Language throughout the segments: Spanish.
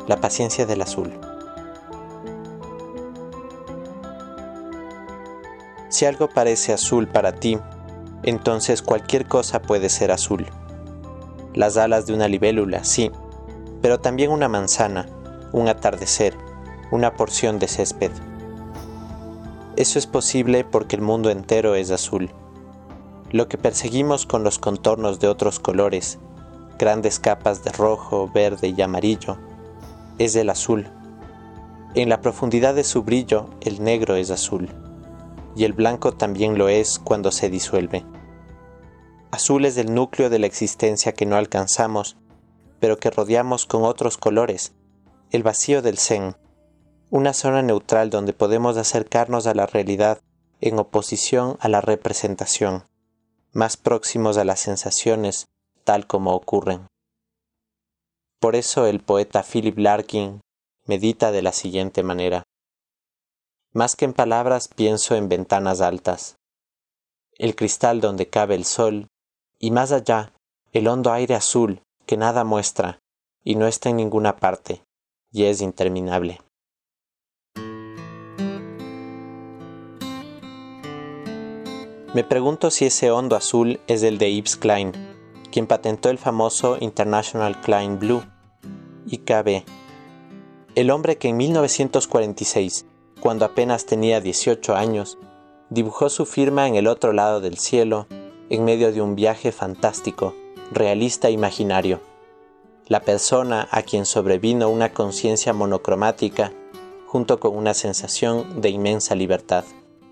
La paciencia del azul. Si algo parece azul para ti, entonces cualquier cosa puede ser azul. Las alas de una libélula, sí, pero también una manzana, un atardecer, una porción de césped. Eso es posible porque el mundo entero es azul. Lo que perseguimos con los contornos de otros colores, grandes capas de rojo, verde y amarillo, es el azul. En la profundidad de su brillo, el negro es azul, y el blanco también lo es cuando se disuelve. Azul es el núcleo de la existencia que no alcanzamos, pero que rodeamos con otros colores, el vacío del Zen, una zona neutral donde podemos acercarnos a la realidad en oposición a la representación, más próximos a las sensaciones tal como ocurren. Por eso el poeta Philip Larkin medita de la siguiente manera: más que en palabras pienso en ventanas altas, el cristal donde cabe el sol, y más allá el hondo aire azul que nada muestra y no está en ninguna parte, y es interminable. Me pregunto si ese hondo azul es el de Yves Klein, quien patentó el famoso International Klein Blue, IKB, el hombre que en 1946, cuando apenas tenía 18 años, dibujó su firma en el otro lado del cielo, en medio de un viaje fantástico, realista e imaginario. La persona a quien sobrevino una conciencia monocromática, junto con una sensación de inmensa libertad.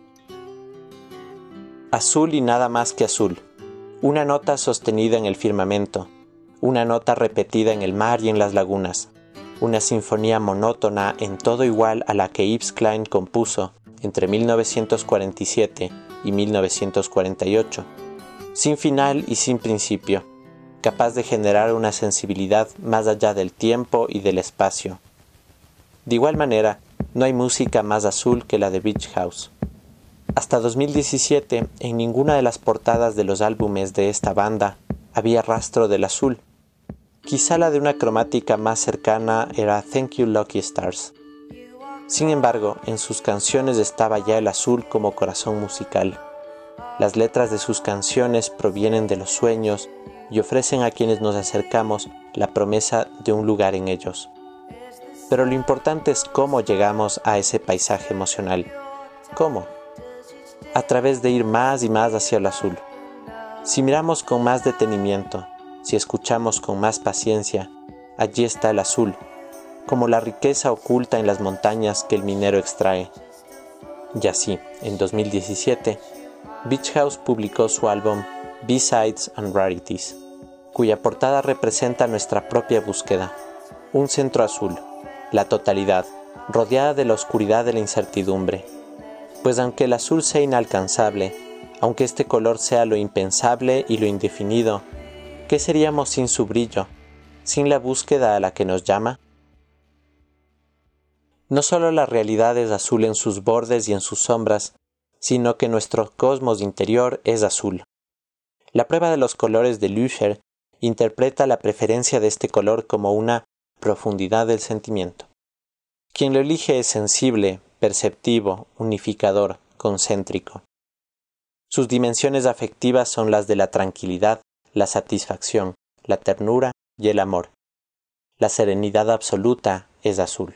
Azul y nada más que azul, una nota sostenida en el firmamento, una nota repetida en el mar y en las lagunas, una sinfonía monótona en todo igual a la que Yves Klein compuso entre 1947 y 1948, sin final y sin principio, capaz de generar una sensibilidad más allá del tiempo y del espacio. De igual manera, no hay música más azul que la de Beach House. Hasta 2017, en ninguna de las portadas de los álbumes de esta banda había rastro del azul. Quizá la de una cromática más cercana era Thank You Lucky Stars. Sin embargo, en sus canciones estaba ya el azul como corazón musical. Las letras de sus canciones provienen de los sueños y ofrecen a quienes nos acercamos la promesa de un lugar en ellos. Pero lo importante es cómo llegamos a ese paisaje emocional. ¿Cómo? A través de ir más y más hacia el azul. Si miramos con más detenimiento, si escuchamos con más paciencia, allí está el azul, como la riqueza oculta en las montañas que el minero extrae. Y así, en 2017, Beach House publicó su álbum B-Sides and Rarities, cuya portada representa nuestra propia búsqueda, un centro azul, la totalidad, rodeada de la oscuridad de la incertidumbre. Pues aunque el azul sea inalcanzable, aunque este color sea lo impensable y lo indefinido, ¿qué seríamos sin su brillo, sin la búsqueda a la que nos llama? No solo la realidad es azul en sus bordes y en sus sombras, sino que nuestro cosmos interior es azul. La prueba de los colores de Lüscher interpreta la preferencia de este color como una profundidad del sentimiento. Quien lo elige es sensible, perceptivo, unificador, concéntrico. Sus dimensiones afectivas son las de la tranquilidad, la satisfacción, la ternura y el amor. La serenidad absoluta es azul.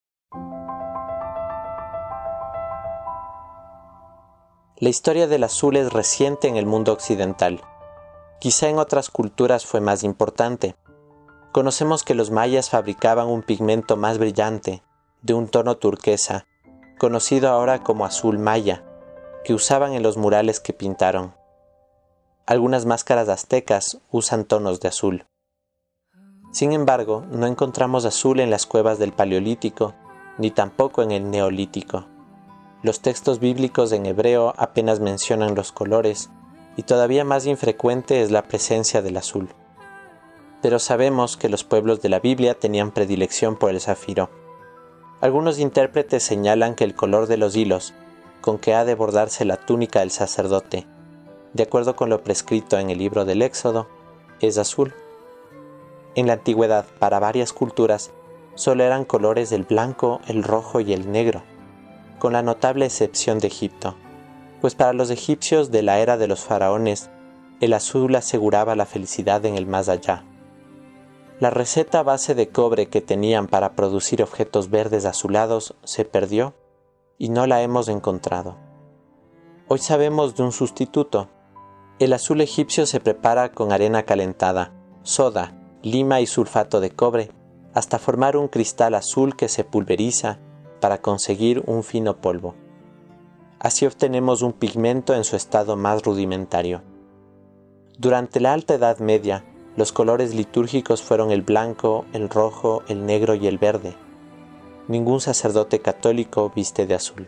La historia del azul es reciente en el mundo occidental. Quizá en otras culturas fue más importante. Conocemos que los mayas fabricaban un pigmento más brillante, de un tono turquesa, conocido ahora como azul maya, que usaban en los murales que pintaron. Algunas máscaras aztecas usan tonos de azul. Sin embargo, no encontramos azul en las cuevas del Paleolítico, ni tampoco en el Neolítico. Los textos bíblicos en hebreo apenas mencionan los colores, y todavía más infrecuente es la presencia del azul. Pero sabemos que los pueblos de la Biblia tenían predilección por el zafiro. Algunos intérpretes señalan que el color de los hilos, con que ha de bordarse la túnica del sacerdote, de acuerdo con lo prescrito en el libro del Éxodo, es azul. En la antigüedad, para varias culturas, solo eran colores del blanco, el rojo y el negro, con la notable excepción de Egipto, pues para los egipcios de la era de los faraones, el azul aseguraba la felicidad en el más allá. La receta a base de cobre que tenían para producir objetos verdes azulados se perdió y no la hemos encontrado. Hoy sabemos de un sustituto. El azul egipcio se prepara con arena calentada, soda, lima y sulfato de cobre, hasta formar un cristal azul que se pulveriza para conseguir un fino polvo. Así obtenemos un pigmento en su estado más rudimentario. Durante la Alta Edad Media, los colores litúrgicos fueron el blanco, el rojo, el negro y el verde. Ningún sacerdote católico viste de azul.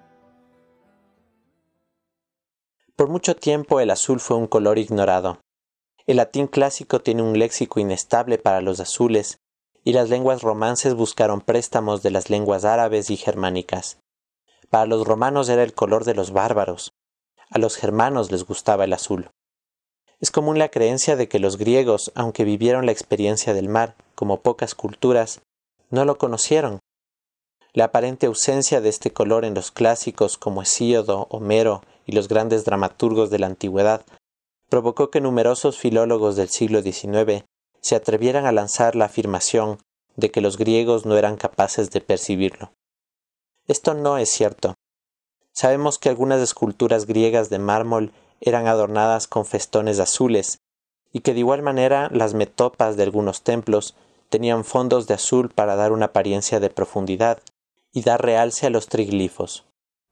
Por mucho tiempo el azul fue un color ignorado. El latín clásico tiene un léxico inestable para los azules, y las lenguas romances buscaron préstamos de las lenguas árabes y germánicas. Para los romanos era el color de los bárbaros. A los germanos les gustaba el azul. Es común la creencia de que los griegos, aunque vivieron la experiencia del mar, como pocas culturas, no lo conocieron. La aparente ausencia de este color en los clásicos como Hesíodo, Homero y los grandes dramaturgos de la antigüedad provocó que numerosos filólogos del siglo XIX se atrevieran a lanzar la afirmación de que los griegos no eran capaces de percibirlo. Esto no es cierto. Sabemos que algunas esculturas griegas de mármol eran adornadas con festones azules, y que de igual manera las metopas de algunos templos tenían fondos de azul para dar una apariencia de profundidad y dar realce a los triglifos.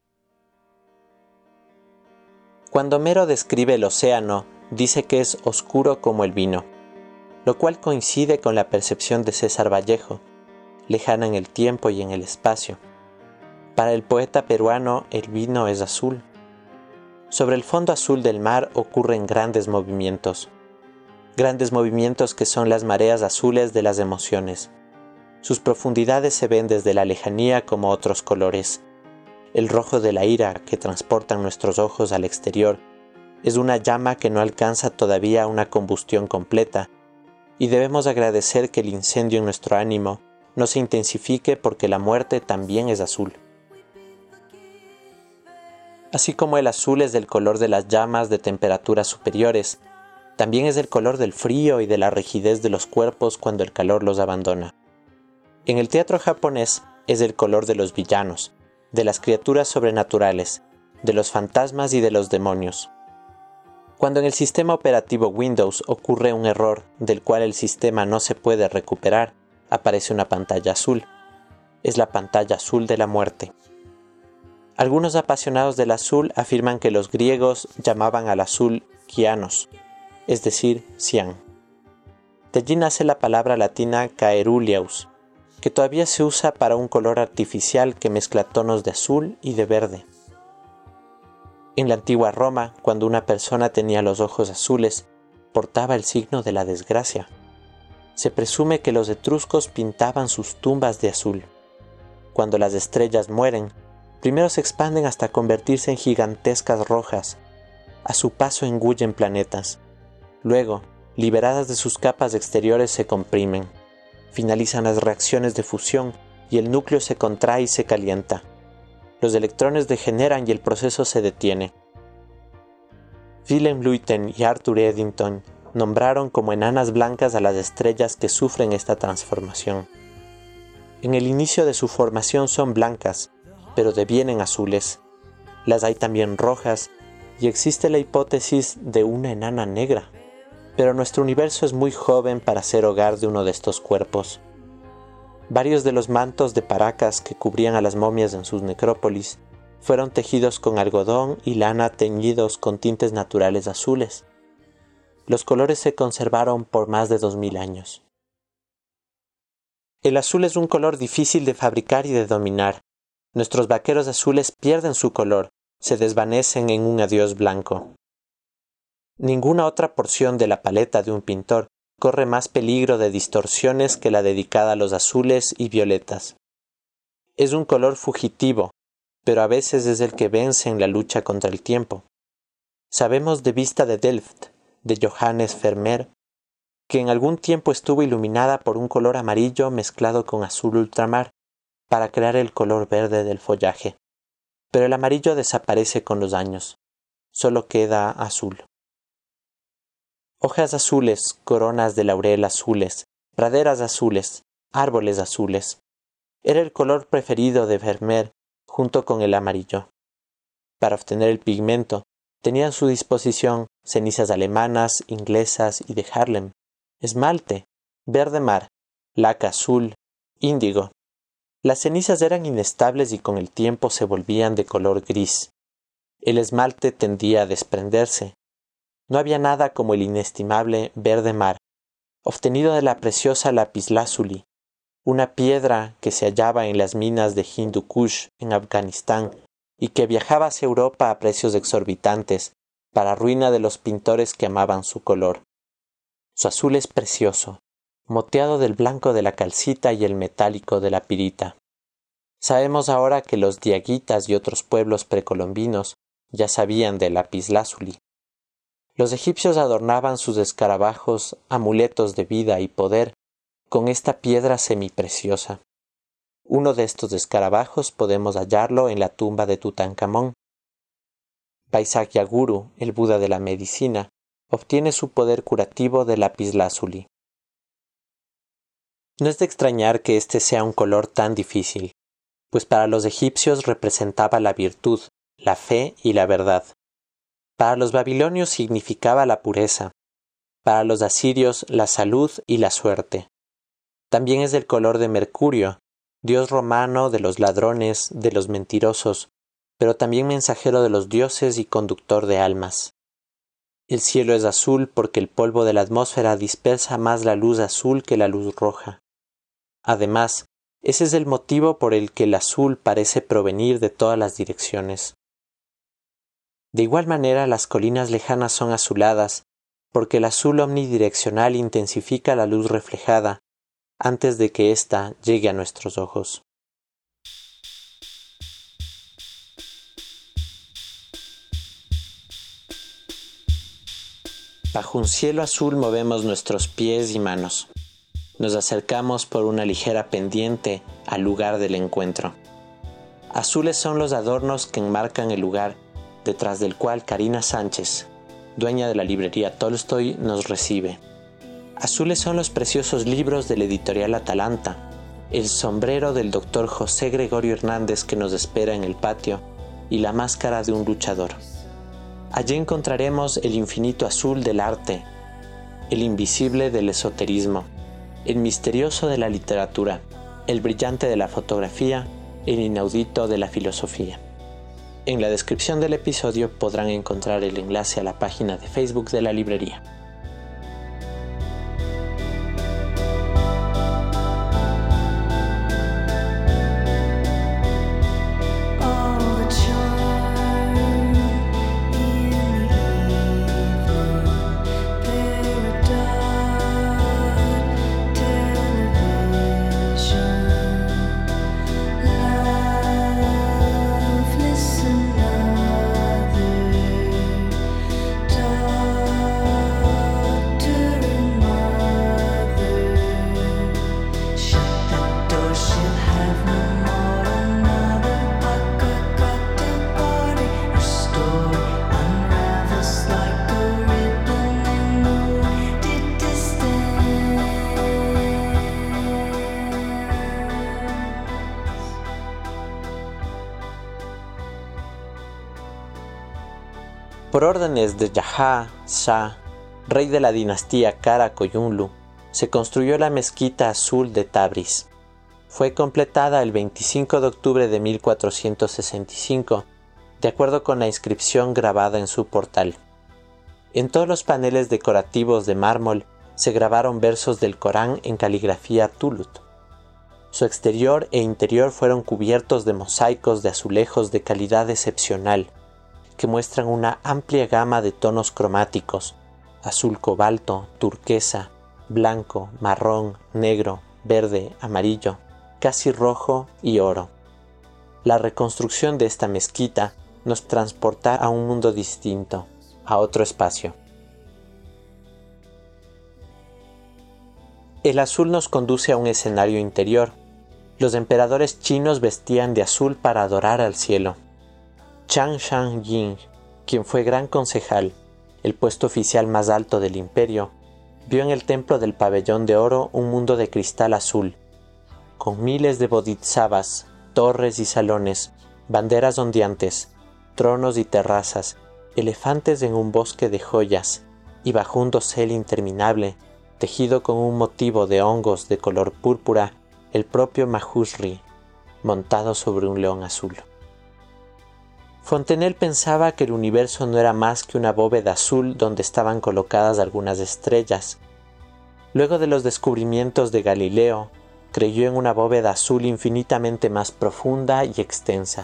Cuando Homero describe el océano, dice que es oscuro como el vino, lo cual coincide con la percepción de César Vallejo, lejana en el tiempo y en el espacio. Para el poeta peruano, el vino es azul. Sobre el fondo azul del mar ocurren grandes movimientos que son las mareas azules de las emociones. Sus profundidades se ven desde la lejanía como otros colores. El rojo de la ira que transportan nuestros ojos al exterior es una llama que no alcanza todavía una combustión completa, y debemos agradecer que el incendio en nuestro ánimo no se intensifique porque la muerte también es azul. Así como el azul es del color de las llamas de temperaturas superiores, también es del color del frío y de la rigidez de los cuerpos cuando el calor los abandona. En el teatro japonés es el color de los villanos, de las criaturas sobrenaturales, de los fantasmas y de los demonios. Cuando en el sistema operativo Windows ocurre un error del cual el sistema no se puede recuperar, aparece una pantalla azul. Es la pantalla azul de la muerte. Algunos apasionados del azul afirman que los griegos llamaban al azul cyanos, es decir, cian. De allí nace la palabra latina caeruleus, que todavía se usa para un color artificial que mezcla tonos de azul y de verde. En la antigua Roma, cuando una persona tenía los ojos azules, portaba el signo de la desgracia. Se presume que los etruscos pintaban sus tumbas de azul. Cuando las estrellas mueren, primero se expanden hasta convertirse en gigantescas rojas. A su paso engullen planetas. Luego, liberadas de sus capas exteriores, se comprimen. Finalizan las reacciones de fusión y el núcleo se contrae y se calienta. Los electrones degeneran y el proceso se detiene. Willem Luyten y Arthur Eddington nombraron como enanas blancas a las estrellas que sufren esta transformación. En el inicio de su formación son blancas, pero devienen azules. Las hay también rojas, y existe la hipótesis de una enana negra. Pero nuestro universo es muy joven para ser hogar de uno de estos cuerpos. Varios de los mantos de Paracas que cubrían a las momias en sus necrópolis fueron tejidos con algodón y lana teñidos con tintes naturales azules. Los colores se conservaron por más de 2000 años. El azul es un color difícil de fabricar y de dominar. Nuestros vaqueros azules pierden su color, se desvanecen en un adiós blanco. Ninguna otra porción de la paleta de un pintor corre más peligro de distorsiones que la dedicada a los azules y violetas. Es un color fugitivo, pero a veces es el que vence en la lucha contra el tiempo. Sabemos de Vista de Delft, de Johannes Vermeer, que en algún tiempo estuvo iluminada por un color amarillo mezclado con azul ultramar para crear el color verde del follaje. Pero el amarillo desaparece con los años, solo queda azul. Hojas azules, coronas de laurel azules, praderas azules, árboles azules. Era el color preferido de Vermeer junto con el amarillo. Para obtener el pigmento, tenía a su disposición cenizas alemanas, inglesas y de Haarlem, esmalte, verde mar, laca azul, índigo. Las cenizas eran inestables y con el tiempo se volvían de color gris. El esmalte tendía a desprenderse. No había nada como el inestimable verde mar, obtenido de la preciosa lapislázuli, una piedra que se hallaba en las minas de Hindu Kush en Afganistán y que viajaba hacia Europa a precios exorbitantes, para ruina de los pintores que amaban su color. Su azul es precioso, moteado del blanco de la calcita y el metálico de la pirita. Sabemos ahora que los diaguitas y otros pueblos precolombinos ya sabían del lapislázuli. Los egipcios adornaban sus escarabajos, amuletos de vida y poder, con esta piedra semipreciosa. Uno de estos escarabajos podemos hallarlo en la tumba de Tutankamón. Paisagyaghuru, el Buda de la medicina, obtiene su poder curativo del lapislázuli. No es de extrañar que este sea un color tan difícil, pues para los egipcios representaba la virtud, la fe y la verdad. Para los babilonios significaba la pureza, para los asirios la salud y la suerte. También es del color de Mercurio, dios romano de los ladrones, de los mentirosos, pero también mensajero de los dioses y conductor de almas. El cielo es azul porque el polvo de la atmósfera dispersa más la luz azul que la luz roja. Además, ese es el motivo por el que el azul parece provenir de todas las direcciones. De igual manera, las colinas lejanas son azuladas, porque el azul omnidireccional intensifica la luz reflejada antes de que ésta llegue a nuestros ojos. Bajo un cielo azul movemos nuestros pies y manos. Nos acercamos por una ligera pendiente al lugar del encuentro. Azules son los adornos que enmarcan el lugar detrás del cual Karina Sánchez, dueña de la librería Tolstoy, nos recibe. Azules son los preciosos libros de la editorial Atalanta, el sombrero del doctor José Gregorio Hernández que nos espera en el patio y la máscara de un luchador. Allí encontraremos el infinito azul del arte, el invisible del esoterismo, el misterioso de la literatura, el brillante de la fotografía, el inaudito de la filosofía. En la descripción del episodio podrán encontrar el enlace a la página de Facebook de la librería. Por órdenes de Jaha Shah, rey de la dinastía Kara Koyunlu, se construyó la mezquita azul de Tabriz. Fue completada el 25 de octubre de 1465, de acuerdo con la inscripción grabada en su portal. En todos los paneles decorativos de mármol se grabaron versos del Corán en caligrafía Tulut. Su exterior e interior fueron cubiertos de mosaicos de azulejos de calidad excepcional, que muestran una amplia gama de tonos cromáticos: azul cobalto, turquesa, blanco, marrón, negro, verde, amarillo, casi rojo y oro. La reconstrucción de esta mezquita nos transporta a un mundo distinto, a otro espacio. El azul nos conduce a un escenario interior. Los emperadores chinos vestían de azul para adorar al cielo. Chang Shang-yin, quien fue gran concejal, el puesto oficial más alto del imperio, vio en el templo del pabellón de oro un mundo de cristal azul, con miles de bodhisattvas, torres y salones, banderas ondeantes, tronos y terrazas, elefantes en un bosque de joyas, y bajo un dosel interminable, tejido con un motivo de hongos de color púrpura, el propio Mahusri, montado sobre un león azul. Fontenelle pensaba que el universo no era más que una bóveda azul donde estaban colocadas algunas estrellas. Luego de los descubrimientos de Galileo, creyó en una bóveda azul infinitamente más profunda y extensa.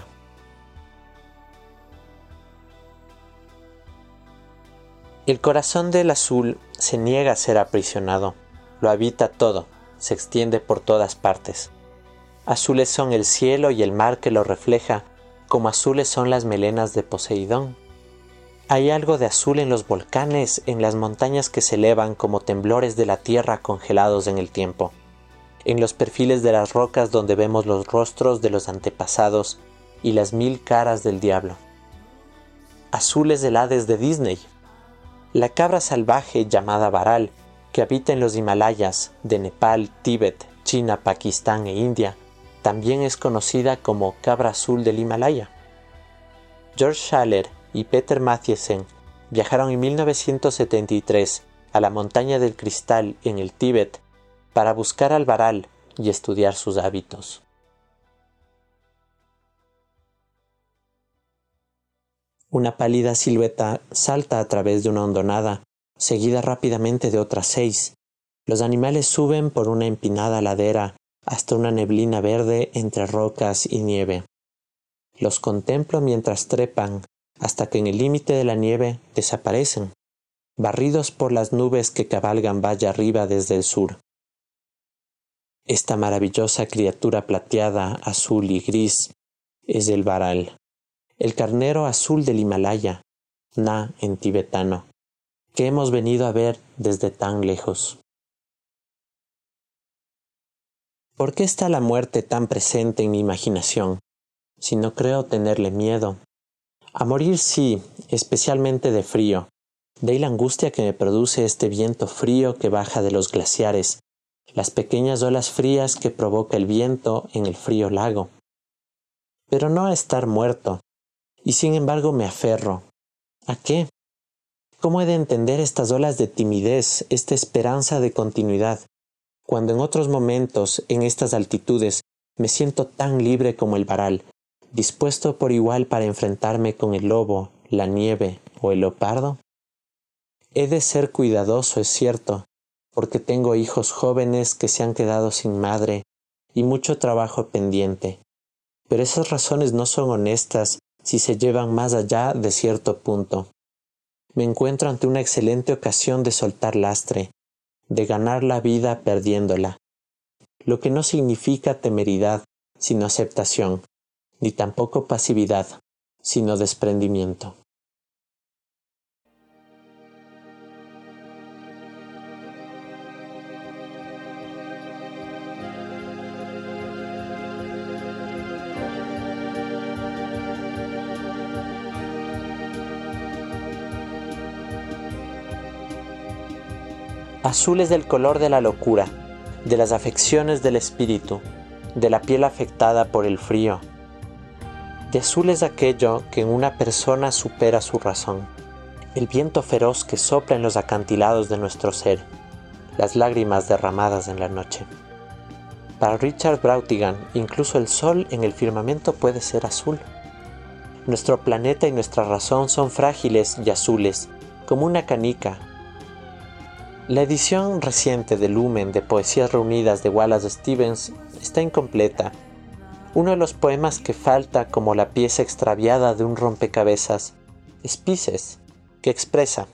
El corazón del azul se niega a ser aprisionado, lo habita todo, se extiende por todas partes. Azules son el cielo y el mar que lo refleja, como azules son las melenas de Poseidón. Hay algo de azul en los volcanes, en las montañas que se elevan como temblores de la tierra congelados en el tiempo, en los perfiles de las rocas donde vemos los rostros de los antepasados y las 1000 caras del diablo. Azul es el Hades de Disney. La cabra salvaje llamada Varal, que habita en los Himalayas de Nepal, Tíbet, China, Pakistán e India, también es conocida como cabra azul del Himalaya. George Schaller y Peter Mathiesen viajaron en 1973 a la montaña del cristal en el Tíbet para buscar al Varal y estudiar sus hábitos. Una pálida silueta salta a través de una hondonada, seguida rápidamente de otras 6. Los animales suben por una empinada ladera hasta una neblina verde entre rocas y nieve. Los contemplo mientras trepan hasta que en el límite de la nieve desaparecen, barridos por las nubes que cabalgan valle arriba desde el sur. Esta maravillosa criatura plateada, azul y gris es el Varal, el carnero azul del Himalaya, Na en tibetano, que hemos venido a ver desde tan lejos. ¿Por qué está la muerte tan presente en mi imaginación, si no creo tenerle miedo? A morir sí, especialmente de frío, de ahí la angustia que me produce este viento frío que baja de los glaciares, las pequeñas olas frías que provoca el viento en el frío lago. Pero no a estar muerto, y sin embargo me aferro. ¿A qué? ¿Cómo he de entender estas olas de timidez, esta esperanza de continuidad, cuando en otros momentos, en estas altitudes, me siento tan libre como el Varal, dispuesto por igual para enfrentarme con el lobo, la nieve o el leopardo? He de ser cuidadoso, es cierto, porque tengo hijos jóvenes que se han quedado sin madre y mucho trabajo pendiente, pero esas razones no son honestas si se llevan más allá de cierto punto. Me encuentro ante una excelente ocasión de soltar lastre, de ganar la vida perdiéndola, lo que no significa temeridad, sino aceptación, ni tampoco pasividad, sino desprendimiento. Azul es del color de la locura, de las afecciones del espíritu, de la piel afectada por el frío. De azul es aquello que en una persona supera su razón, el viento feroz que sopla en los acantilados de nuestro ser, las lágrimas derramadas en la noche. Para Richard Brautigan, incluso el sol en el firmamento puede ser azul. Nuestro planeta y nuestra razón son frágiles y azules, como una canica. La edición reciente de Lumen de Poesías Reunidas de Wallace Stevens está incompleta. Uno de los poemas que falta como la pieza extraviada de un rompecabezas es Pisces, que expresa: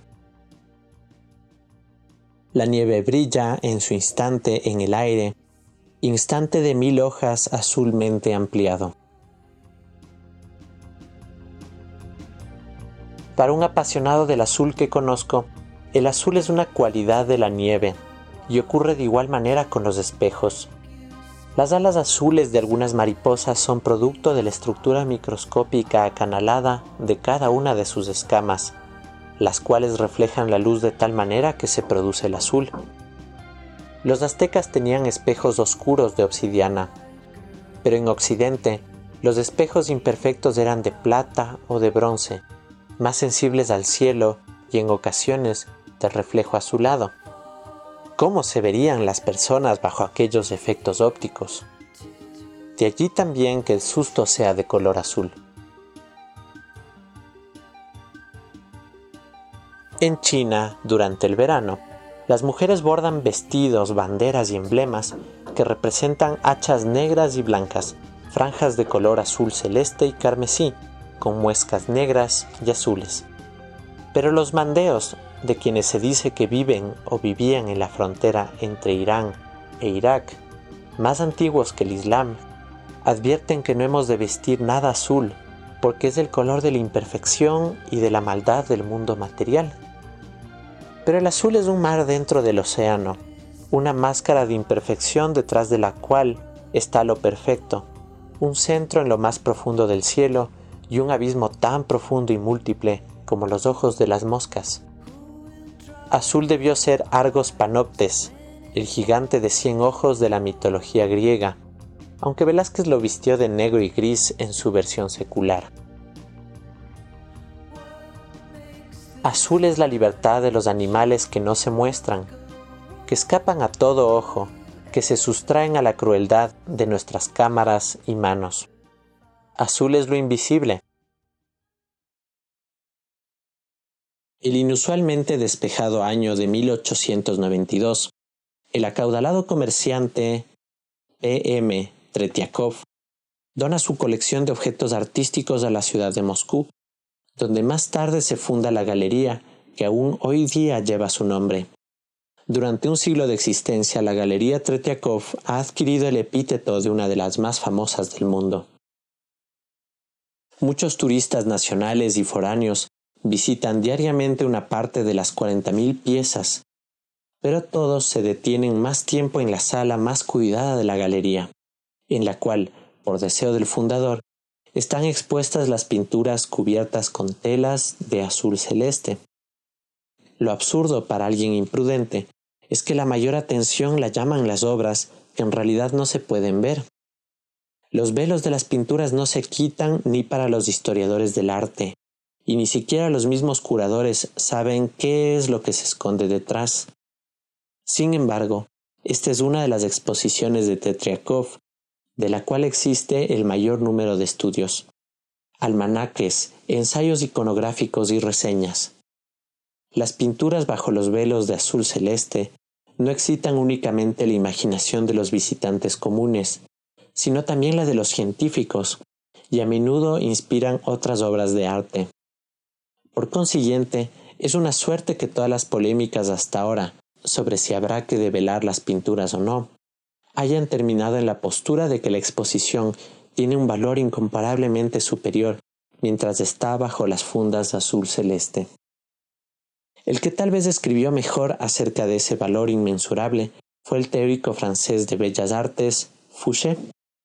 la nieve brilla en su instante en el aire, instante de 1000 hojas azulmente ampliado. Para un apasionado del azul que conozco, el azul es una cualidad de la nieve, y ocurre de igual manera con los espejos. Las alas azules de algunas mariposas son producto de la estructura microscópica acanalada de cada una de sus escamas, las cuales reflejan la luz de tal manera que se produce el azul. Los aztecas tenían espejos oscuros de obsidiana, pero en Occidente los espejos imperfectos eran de plata o de bronce, más sensibles al cielo y en ocasiones de reflejo azulado. ¿Cómo se verían las personas bajo aquellos efectos ópticos? De allí también que el susto sea de color azul. En China, durante el verano, las mujeres bordan vestidos, banderas y emblemas que representan hachas negras y blancas, franjas de color azul celeste y carmesí, con muescas negras y azules. Pero los mandeos, de quienes se dice que viven o vivían en la frontera entre Irán e Irak, más antiguos que el Islam, advierten que no hemos de vestir nada azul, porque es el color de la imperfección y de la maldad del mundo material. Pero el azul es un mar dentro del océano, una máscara de imperfección detrás de la cual está lo perfecto, un centro en lo más profundo del cielo y un abismo tan profundo y múltiple como los ojos de las moscas. Azul debió ser Argos Panoptes, el gigante de 100 ojos de la mitología griega, aunque Velázquez lo vistió de negro y gris en su versión secular. Azul es la libertad de los animales que no se muestran, que escapan a todo ojo, que se sustraen a la crueldad de nuestras cámaras y manos. Azul es lo invisible. El inusualmente despejado año de 1892, el acaudalado comerciante P.M. Tretiakov dona su colección de objetos artísticos a la ciudad de Moscú, donde más tarde se funda la galería que aún hoy día lleva su nombre. Durante un siglo de existencia, la Galería Tretiakov ha adquirido el epíteto de una de las más famosas del mundo. Muchos turistas nacionales y foráneos visitan diariamente una parte de las 40.000 piezas, pero todos se detienen más tiempo en la sala más cuidada de la galería, en la cual, por deseo del fundador, están expuestas las pinturas cubiertas con telas de azul celeste. Lo absurdo para alguien imprudente es que la mayor atención la llaman las obras que en realidad no se pueden ver. Los velos de las pinturas no se quitan ni para los historiadores del arte, y ni siquiera los mismos curadores saben qué es lo que se esconde detrás. Sin embargo, esta es una de las exposiciones de Tretiakov, de la cual existe el mayor número de estudios, almanaques, ensayos iconográficos y reseñas. Las pinturas bajo los velos de azul celeste no excitan únicamente la imaginación de los visitantes comunes, sino también la de los científicos, y a menudo inspiran otras obras de arte. Por consiguiente, es una suerte que todas las polémicas hasta ahora, sobre si habrá que develar las pinturas o no, hayan terminado en la postura de que la exposición tiene un valor incomparablemente superior mientras está bajo las fundas de azul celeste. El que tal vez escribió mejor acerca de ese valor inmensurable fue el teórico francés de Bellas Artes, Fouché.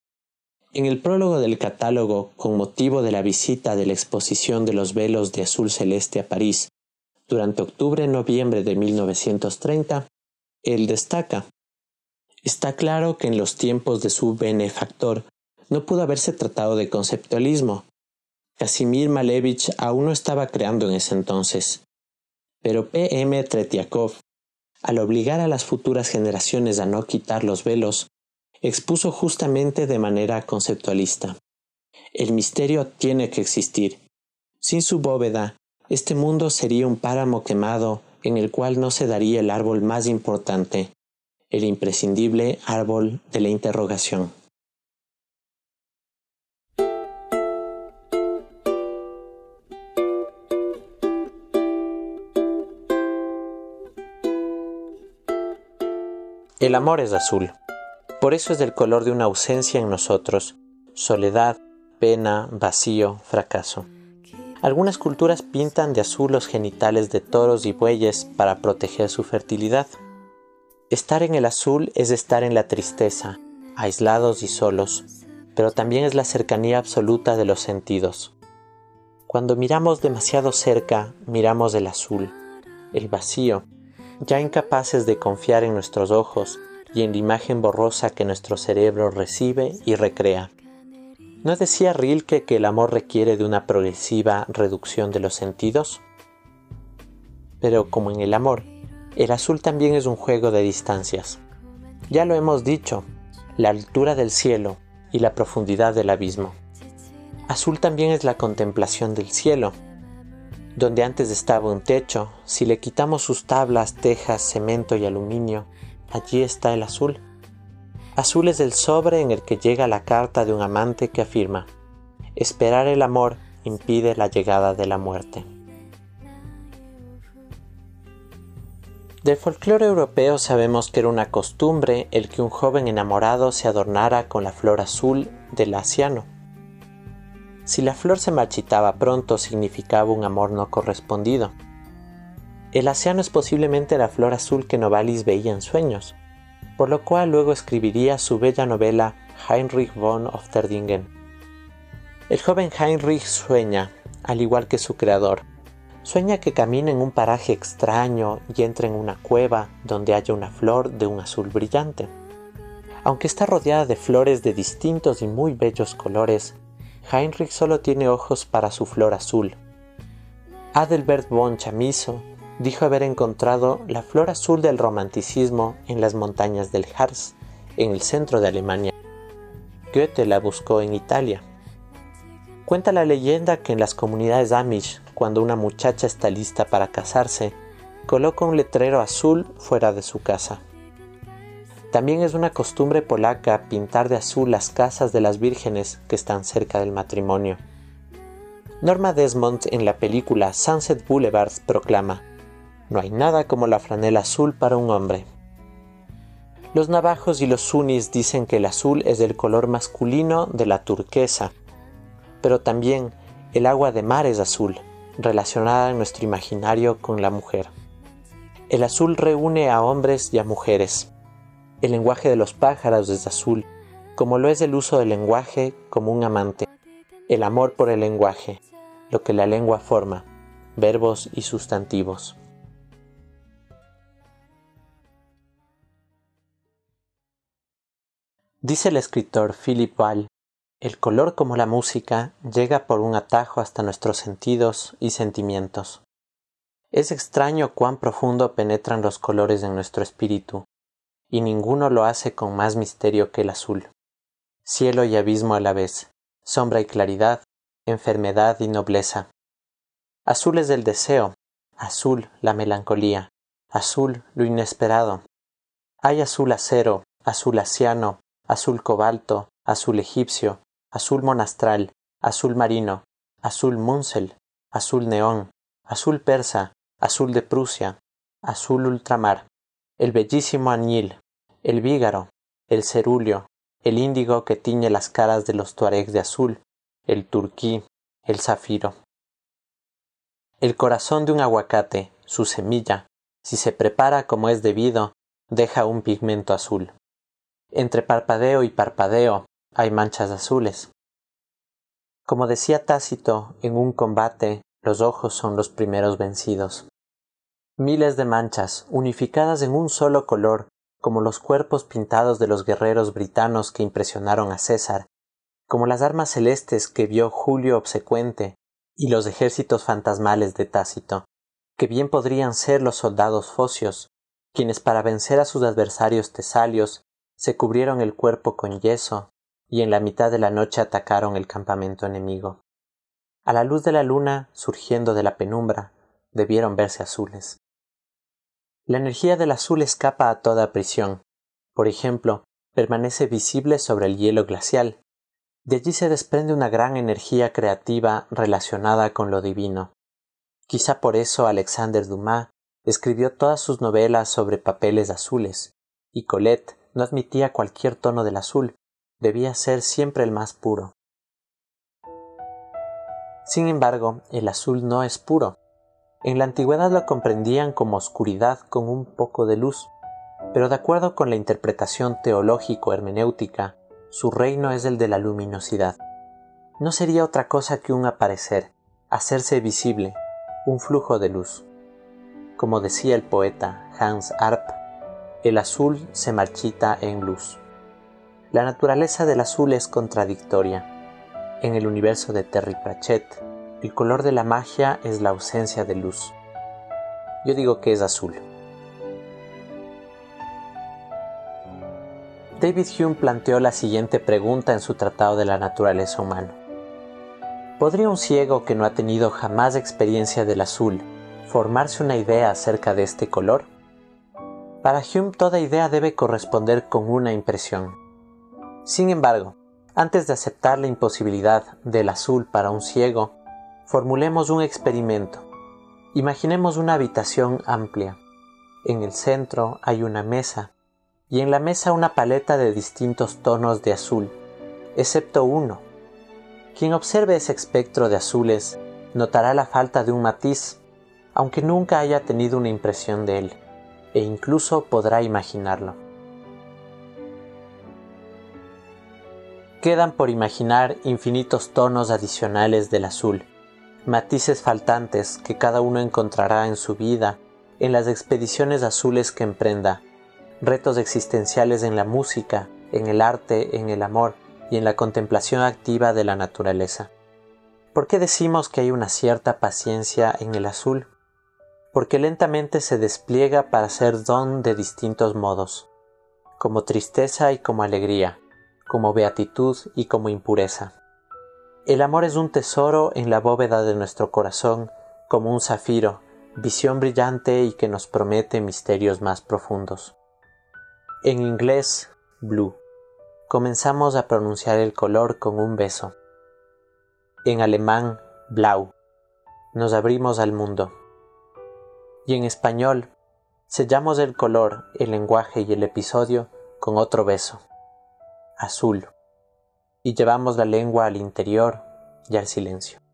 En el prólogo del catálogo, con motivo de la visita de la exposición de los velos de azul celeste a París, durante octubre-noviembre de 1930, él destaca: está claro que en los tiempos de su benefactor no pudo haberse tratado de conceptualismo. Casimir Malevich aún no estaba creando en ese entonces. Pero P.M. Tretiakov, al obligar a las futuras generaciones a no quitar los velos, expuso justamente de manera conceptualista: el misterio tiene que existir. Sin su bóveda, este mundo sería un páramo quemado en el cual no se daría el árbol más importante, el imprescindible árbol de la interrogación. El amor es azul. Por eso es del color de una ausencia en nosotros: soledad, pena, vacío, fracaso. Algunas culturas pintan de azul los genitales de toros y bueyes para proteger su fertilidad. Estar en el azul es estar en la tristeza, aislados y solos, pero también es la cercanía absoluta de los sentidos. Cuando miramos demasiado cerca, miramos el azul, el vacío, ya incapaces de confiar en nuestros ojos y en la imagen borrosa que nuestro cerebro recibe y recrea. ¿No decía Rilke que el amor requiere de una progresiva reducción de los sentidos? Pero como en el amor, el azul también es un juego de distancias. Ya lo hemos dicho, la altura del cielo y la profundidad del abismo. Azul también es la contemplación del cielo. Donde antes estaba un techo, si le quitamos sus tablas, tejas, cemento y aluminio, allí está el azul. Azul es el sobre en el que llega la carta de un amante que afirma: esperar el amor impide la llegada de la muerte. Del folclore europeo sabemos que era una costumbre el que un joven enamorado se adornara con la flor azul del aciano. Si la flor se marchitaba pronto, significaba un amor no correspondido. El aciano es posiblemente la flor azul que Novalis veía en sueños, por lo cual luego escribiría su bella novela Heinrich von Ofterdingen. El joven Heinrich sueña, al igual que su creador. Sueña que camina en un paraje extraño y entra en una cueva donde haya una flor de un azul brillante. Aunque está rodeada de flores de distintos y muy bellos colores, Heinrich solo tiene ojos para su flor azul. Adelbert von Chamisso dijo haber encontrado la flor azul del romanticismo en las montañas del Harz, en el centro de Alemania. Goethe la buscó en Italia. Cuenta la leyenda que en las comunidades Amish, cuando una muchacha está lista para casarse, coloca un letrero azul fuera de su casa. También es una costumbre polaca pintar de azul las casas de las vírgenes que están cerca del matrimonio. Norma Desmond en la película Sunset Boulevard proclama: no hay nada como la franela azul para un hombre. Los navajos y los sunnis dicen que el azul es el color masculino de la turquesa, pero también el agua de mar es azul, relacionada en nuestro imaginario con la mujer. El azul reúne a hombres y a mujeres. El lenguaje de los pájaros es azul, como lo es el uso del lenguaje como un amante. El amor por el lenguaje, lo que la lengua forma, verbos y sustantivos. Dice el escritor Philip Wall: el color, como la música, llega por un atajo hasta nuestros sentidos y sentimientos. Es extraño cuán profundo penetran los colores en nuestro espíritu, y ninguno lo hace con más misterio que el azul. Cielo y abismo a la vez, sombra y claridad, enfermedad y nobleza. Azul es el deseo, azul la melancolía, azul lo inesperado. Hay azul acero, azul aciano, azul cobalto, azul egipcio, azul monastral, azul marino, azul munsel, azul neón, azul persa, azul de Prusia, azul ultramar, el bellísimo añil, el vígaro, el cerúleo, el índigo que tiñe las caras de los tuaregs de azul, el turquí, el zafiro. El corazón de un aguacate, su semilla, si se prepara como es debido, deja un pigmento azul. Entre parpadeo y parpadeo hay manchas azules. Como decía Tácito, en un combate los ojos son los primeros vencidos. Miles de manchas, unificadas en un solo color, como los cuerpos pintados de los guerreros britanos que impresionaron a César, como las armas celestes que vio Julio obsecuente, y los ejércitos fantasmales de Tácito, que bien podrían ser los soldados focios, quienes para vencer a sus adversarios tesalios se cubrieron el cuerpo con yeso y en la mitad de la noche atacaron el campamento enemigo. A la luz de la luna, surgiendo de la penumbra, debieron verse azules. La energía del azul escapa a toda prisión. Por ejemplo, permanece visible sobre el hielo glacial. De allí se desprende una gran energía creativa relacionada con lo divino. Quizá por eso Alexander Dumas escribió todas sus novelas sobre papeles azules, y Colette no admitía cualquier tono del azul, debía ser siempre el más puro. Sin embargo, el azul no es puro. En la antigüedad lo comprendían como oscuridad con un poco de luz. pero de acuerdo con la interpretación teológico-hermenéutica, su reino es el de la luminosidad. No sería otra cosa que un aparecer, hacerse visible, un flujo de luz. Como decía el poeta Hans Arp, el azul se marchita en luz. La naturaleza del azul es contradictoria. En el universo de Terry Pratchett, el color de la magia es la ausencia de luz. Yo digo que es azul. David Hume planteó la siguiente pregunta en su Tratado de la Naturaleza Humana. ¿Podría un ciego que no ha tenido jamás experiencia del azul formarse una idea acerca de este color? Para Hume, toda idea debe corresponder con una impresión. Sin embargo, antes de aceptar la imposibilidad del azul para un ciego, formulemos un experimento. Imaginemos una habitación amplia. En el centro hay una mesa, y en la mesa una paleta de distintos tonos de azul, excepto uno. Quien observe ese espectro de azules notará la falta de un matiz, aunque nunca haya tenido una impresión de él, e incluso podrá imaginarlo. Quedan por imaginar infinitos tonos adicionales del azul, matices faltantes que cada uno encontrará en su vida, en las expediciones azules que emprenda, retos existenciales en la música, en el arte, en el amor y en la contemplación activa de la naturaleza. ¿Por qué decimos que hay una cierta paciencia en el azul? Porque lentamente se despliega para ser don de distintos modos, como tristeza y como alegría, como beatitud y como impureza. El amor es un tesoro en la bóveda de nuestro corazón, como un zafiro, visión brillante y que nos promete misterios más profundos. En inglés, blue. Comenzamos a pronunciar el color con un beso. En alemán, blau. Nos abrimos al mundo. Y en español, sellamos el color, el lenguaje y el episodio con otro beso. Azul. Y llevamos la lengua al interior y al silencio.